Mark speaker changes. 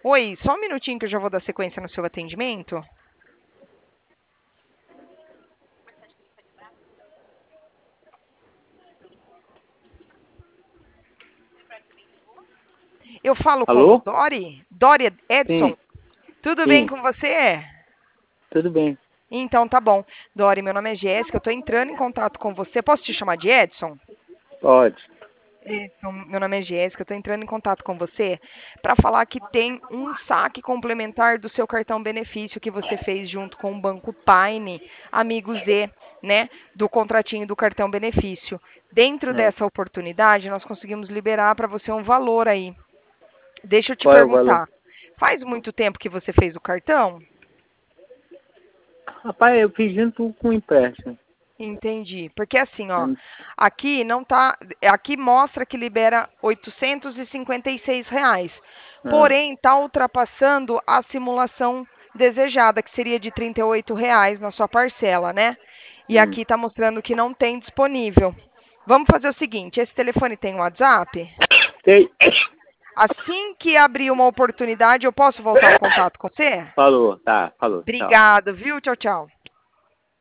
Speaker 1: Oi, só um minutinho que eu já vou dar sequência no seu atendimento. Eu falo com
Speaker 2: Alô?
Speaker 1: Dori? Dori Edson?
Speaker 2: Sim,
Speaker 1: Tudo bem
Speaker 2: sim,
Speaker 1: com você?
Speaker 2: tudo bem.
Speaker 1: Então tá bom. Dori, meu nome é Jéssica, eu tô entrando em contato com você. Posso te chamar de Edson?
Speaker 2: Pode.
Speaker 1: Edson, meu nome é Jéssica, eu tô entrando em contato com você para falar que tem um saque complementar do seu cartão benefício que você fez junto com o Banco Paine, amigo Z, né, do contratinho do cartão benefício. Dentro
Speaker 2: É.
Speaker 1: dessa oportunidade, nós conseguimos liberar para você um valor aí. Deixa eu te
Speaker 2: Qual é o valor?
Speaker 1: perguntar, faz muito tempo que você fez o cartão?
Speaker 2: Rapaz, eu fiz junto com o empréstimo.
Speaker 1: Entendi. Porque assim, ó,
Speaker 2: Hum,
Speaker 1: aqui não tá, aqui mostra que libera R$ 856.
Speaker 2: ah,
Speaker 1: Porém, está ultrapassando a simulação desejada, que seria de R$ 38 na sua parcela, né? E
Speaker 2: hum.
Speaker 1: aqui está mostrando que não tem disponível. Vamos fazer o seguinte, esse telefone tem WhatsApp?
Speaker 2: Ei,
Speaker 1: Assim que abrir uma oportunidade, eu posso voltar o contato com você?
Speaker 2: falou, tá, falou, tchau.
Speaker 1: Obrigado, viu? Tchau, tchau.